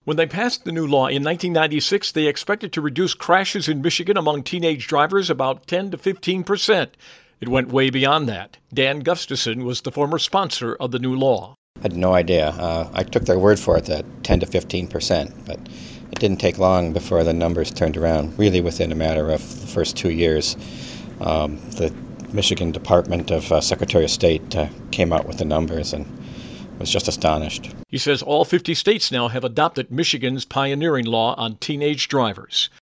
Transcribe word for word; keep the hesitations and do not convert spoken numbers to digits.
When they passed the new law in nineteen ninety-six, they expected to reduce crashes in Michigan among teenage drivers about ten to fifteen percent. It went way beyond that. Dan Gustafson was the former sponsor of the new law. I had no idea. Uh, I took their word for it, that ten to fifteen percent, but it didn't take long before the numbers turned around, really within a matter of the first two years. Um, the Michigan Department of uh, Secretary of State uh, came out with the numbers and was just astonished. He says all fifty states now have adopted Michigan's pioneering law on teenage drivers.